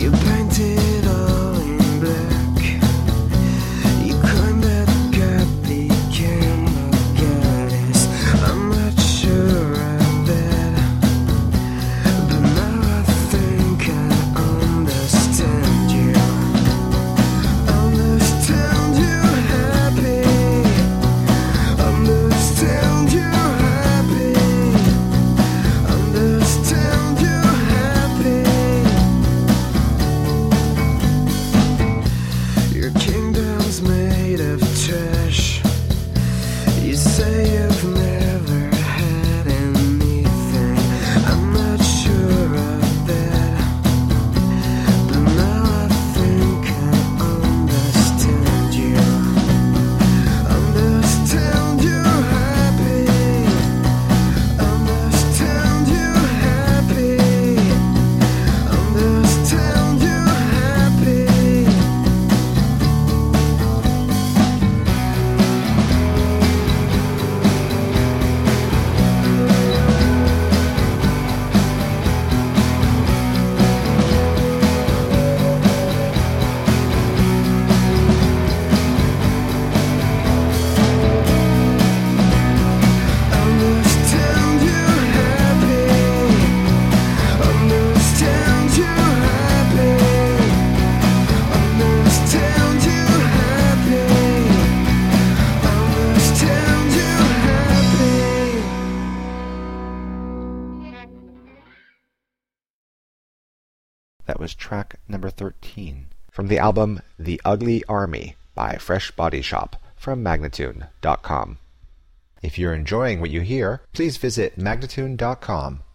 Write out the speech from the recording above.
That was track number 13 from the album The Ugly Army by Fresh Body Shop from Magnatune.com. If you're enjoying what you hear, please visit Magnatune.com